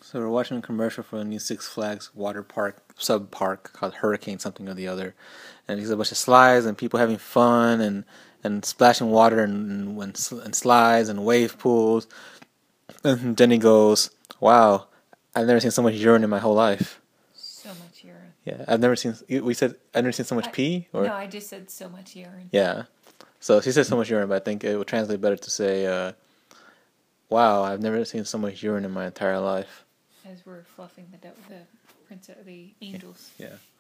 So we're watching a commercial for a new Six Flags water park, sub park called Hurricane something or the other, and there's a bunch of slides and people having fun and splashing water and slides and wave pools. And then he goes, "Wow, I've never seen so much urine in my whole life." So much urine. Yeah, I've never seen. We said I've never seen so much pee. Or No, I just said so much urine. yeah, so she said so much urine, but I think it would translate better to say, "Wow, I've never seen so much urine in my entire life." As we're fluffing the princess, the angels. Yeah.